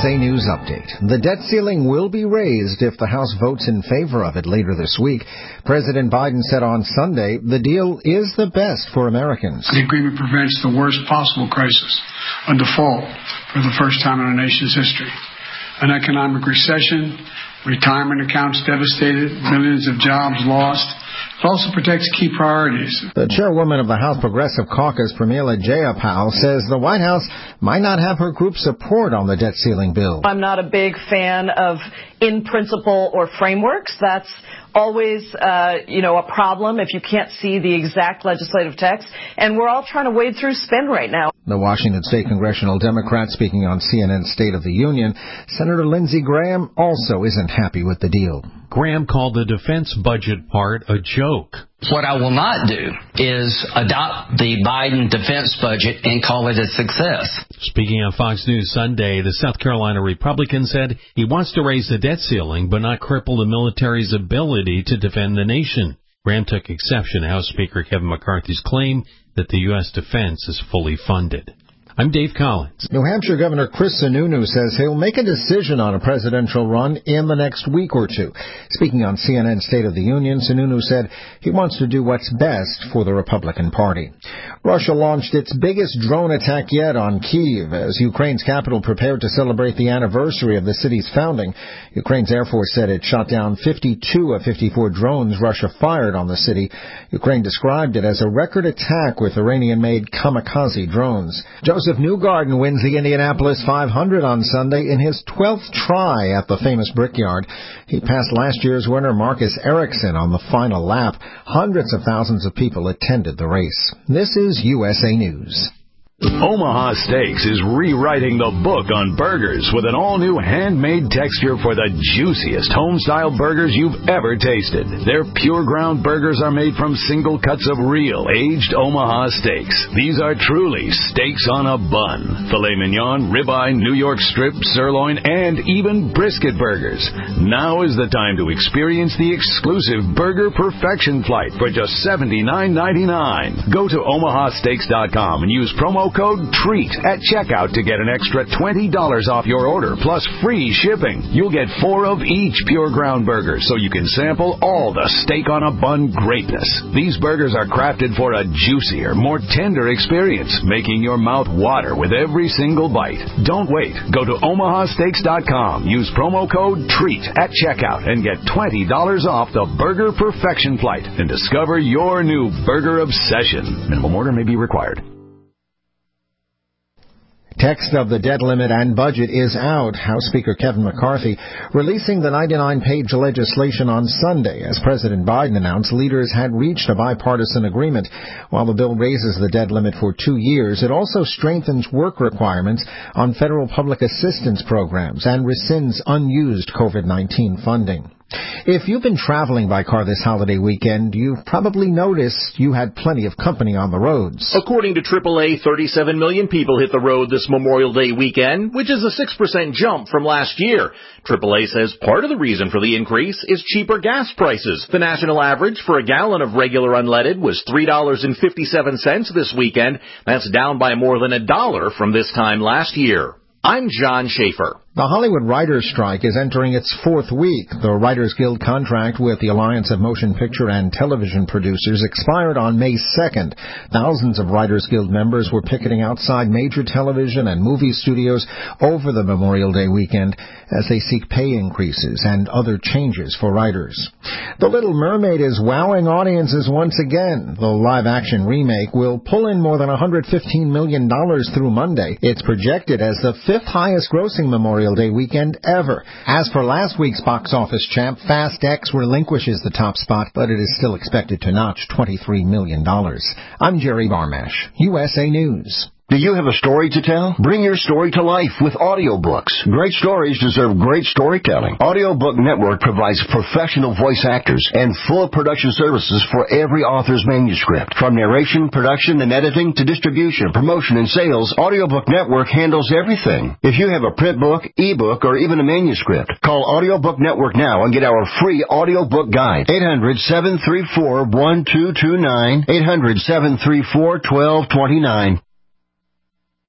USA News Update. The debt ceiling will be raised if the House votes in favor of it later this week. President Biden said on Sunday the deal is the best for Americans. The agreement prevents the worst possible crisis, a default for the first time in our nation's history. An economic recession, retirement accounts devastated, millions of jobs lost. It also protects key priorities. The chairwoman of the House Progressive Caucus, Pramila Jayapal, says the White House might not have her group's support on the debt ceiling bill. I'm not a big fan of in principle or frameworks. That's always, a problem if you can't see the exact legislative text. And we're all trying to wade through spin right now. The Washington State Congressional Democrat speaking on CNN's State of the Union, Senator Lindsey Graham also isn't happy with the deal. Graham called the defense budget part a joke. What I will not do is adopt the Biden defense budget and call it a success. Speaking on Fox News Sunday, the South Carolina Republican said he wants to raise the debt ceiling but not cripple the military's ability to defend the nation. Graham took exception to House Speaker Kevin McCarthy's claim that the U.S. defense is fully funded. I'm Dave Collins. New Hampshire Governor Chris Sununu says he'll make a decision on a presidential run in the next week or two. Speaking on CNN State of the Union, Sununu said he wants to do what's best for the Republican Party. Russia launched its biggest drone attack yet on Kyiv as Ukraine's capital prepared to celebrate the anniversary of the city's founding. Ukraine's Air Force said it shot down 52 of 54 drones Russia fired on the city. Ukraine described it as a record attack with Iranian-made kamikaze drones. Joseph Newgarden wins the Indianapolis 500 on Sunday in his 12th try at the famous Brickyard. He passed last year's winner Marcus Ericsson on the final lap. Hundreds of thousands of people attended the race. This is USA News. Omaha Steaks is rewriting the book on burgers with an all-new handmade texture for the juiciest home-style burgers you've ever tasted. Their pure ground burgers are made from single cuts of real, aged Omaha steaks. These are truly steaks on a bun. Filet mignon, ribeye, New York strip, sirloin, and even brisket burgers. Now is the time to experience the exclusive Burger Perfection Flight for just $79.99. Go to omahasteaks.com and use promo code TREAT at checkout to get an extra $20 off your order, plus free shipping. You'll get 4 of each pure ground burger, so you can sample all the steak on a bun greatness. These burgers are crafted for a juicier, more tender experience, making your mouth water with every single bite. Don't wait. Go to omahasteaks.com. Use promo code TREAT at checkout and get $20 off the Burger Perfection Flight and discover your new burger obsession. Minimum order may be required. Text of the debt limit and budget is out. House Speaker Kevin McCarthy releasing the 99-page legislation on Sunday. As President Biden announced, leaders had reached a bipartisan agreement. While the bill raises the debt limit for 2 years, it also strengthens work requirements on federal public assistance programs and rescinds unused COVID-19 funding. If you've been traveling by car this holiday weekend, you've probably noticed you had plenty of company on the roads. According to AAA, 37 million people hit the road this Memorial Day weekend, which is a 6% jump from last year. AAA says part of the reason for the increase is cheaper gas prices. The national average for a gallon of regular unleaded was $3.57 this weekend. That's down by more than $1 from this time last year. I'm John Schaefer. The Hollywood Writers' Strike is entering its 4th week. The Writers Guild contract with the Alliance of Motion Picture and Television Producers expired on May 2nd. Thousands of Writers Guild members were picketing outside major television and movie studios over the Memorial Day weekend as they seek pay increases and other changes for writers. The Little Mermaid is wowing audiences once again. The live-action remake will pull in more than $115 million through Monday. It's projected as the 5th highest-grossing Memorial Day weekend ever. As for last week's box office champ, Fast X relinquishes the top spot, but it is still expected to notch $23 million. I'm Jerry Barmash, USA News. Do you have a story to tell? Bring your story to life with audiobooks. Great stories deserve great storytelling. Audiobook Network provides professional voice actors and full production services for every author's manuscript. From narration, production, and editing to distribution, promotion, and sales, Audiobook Network handles everything. If you have a print book, ebook, or even a manuscript, call Audiobook Network now and get our free audiobook guide. 800-734-1229. 800-734-1229.